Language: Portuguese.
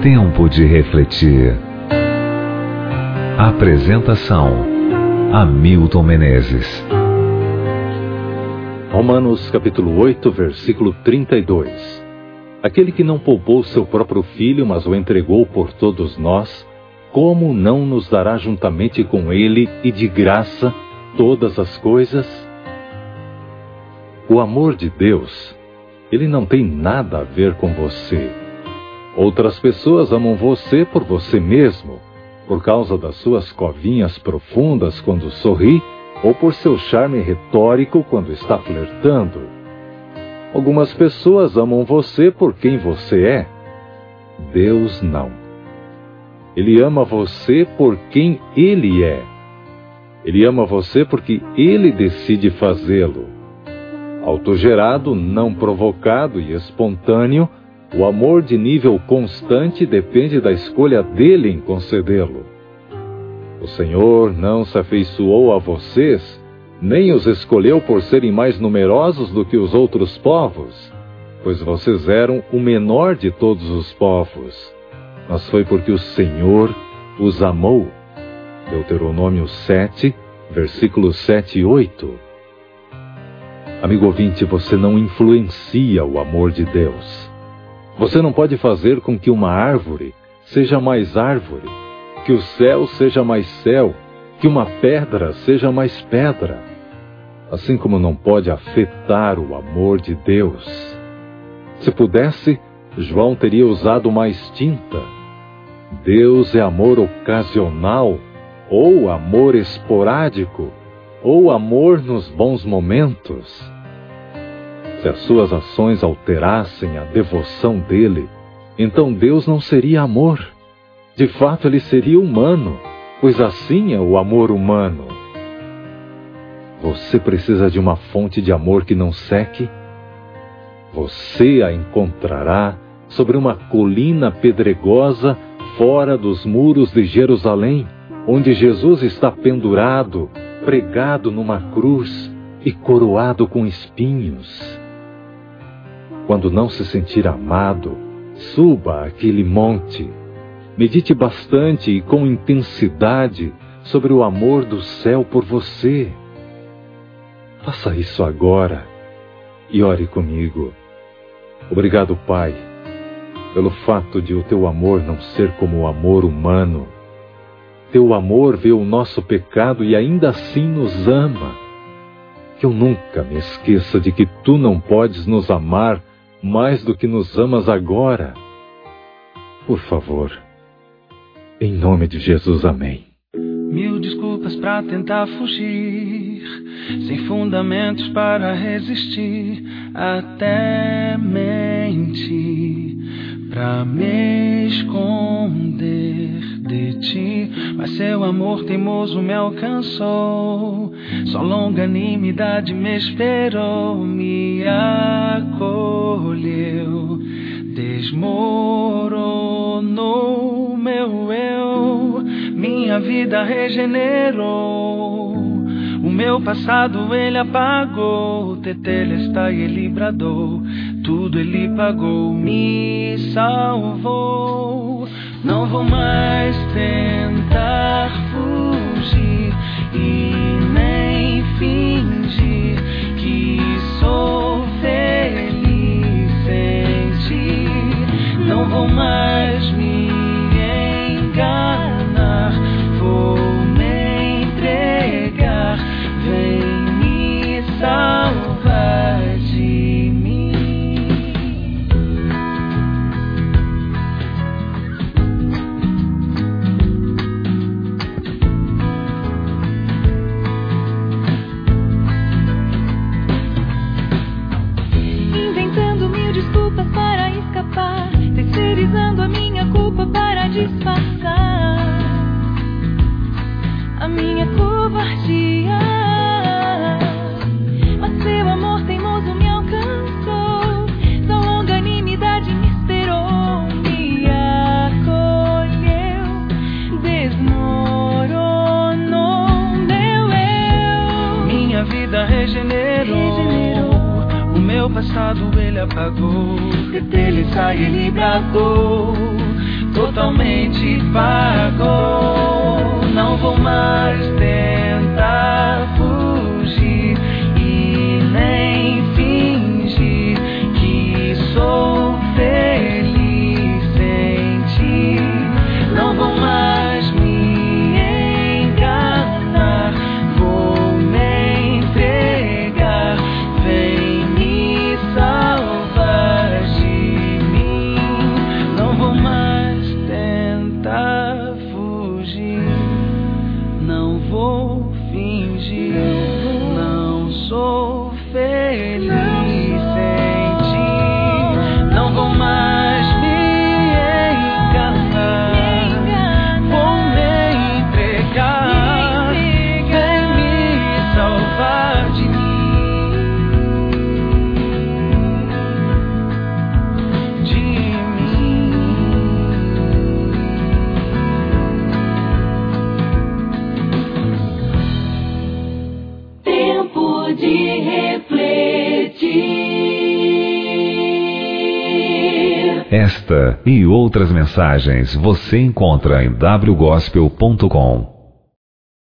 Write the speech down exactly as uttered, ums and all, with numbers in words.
Tempo de refletir. Apresentação: Hamilton Menezes. Romanos capítulo oito, versículo trinta e dois. Aquele que não poupou seu próprio filho, mas o entregou por todos nós, como não nos dará juntamente com ele e de graça todas as coisas? O amor de Deus, ele não tem nada a ver com você. Outras pessoas amam você por você mesmo, por causa das suas covinhas profundas quando sorri, ou por seu charme retórico quando está flertando. Algumas pessoas amam você por quem você é. Deus não. Ele ama você por quem Ele é. Ele ama você porque Ele decide fazê-lo. Autogerado, não provocado e espontâneo, o amor de nível constante depende da escolha dele em concedê-lo. O Senhor não se afeiçoou a vocês, nem os escolheu por serem mais numerosos do que os outros povos, pois vocês eram o menor de todos os povos. Mas foi porque o Senhor os amou. Deuteronômio sete, versículos sete e oito. Amigo ouvinte, você não influencia o amor de Deus. Você não pode fazer com que uma árvore seja mais árvore, que o céu seja mais céu, que uma pedra seja mais pedra. Assim como não pode afetar o amor de Deus. Se pudesse, João teria usado mais tinta. Deus é amor ocasional, ou amor esporádico, ou amor nos bons momentos. Se as suas ações alterassem a devoção dele, então Deus não seria amor. De fato, ele seria humano, pois assim é o amor humano. Você precisa de uma fonte de amor que não seque? Você a encontrará sobre uma colina pedregosa fora dos muros de Jerusalém, onde Jesus está pendurado, pregado numa cruz e coroado com espinhos. Quando não se sentir amado, suba àquele monte. Medite bastante e com intensidade sobre o amor do céu por você. Faça isso agora e ore comigo. Obrigado, Pai, pelo fato de o teu amor não ser como o amor humano. Teu amor vê o nosso pecado e ainda assim nos ama. Que eu nunca me esqueça de que tu não podes nos amar mais do que nos amas agora. Por favor, em nome de Jesus, amém. Mil desculpas pra tentar fugir, sem fundamentos para resistir, até mente pra me esconder de ti. Mas seu amor teimoso me alcançou, sua longanimidade me esperou, me acolheu, desmoronou meu eu, minha vida regenerou, o meu passado ele apagou, tetelestai ele bradou, tudo ele pagou, me salvou. Não vou mais tentar fugir e nem fingir que sou feliz sem ti. Não vou mais me enganar, vou me entregar, vem me salvar de mim. Inventando mil desculpas para escapar, terceirizando a minha culpa para disfarçar a minha covardia. Mas seu amor teimoso me alcançou, sua longanimidade me esperou, me acolheu, desmoronou meu eu. Minha vida regenerou, regenerou. O meu passado ele apagou, dele sai ele bradou, totalmente pagou. Não vou mais tentar fugir e nem fingir que sou feliz sem ti. Não vou mais me enganar, vou me entregar. Vem me salvar de mim. Não vou mais tentar fugir, não vou fingir, não sou feliz sem ti. Não vou mais me enganar, vou me entregar. Vem me salvar de mim, de mim. Tempo de refletir. Esta e outras mensagens você encontra em w gospel ponto com.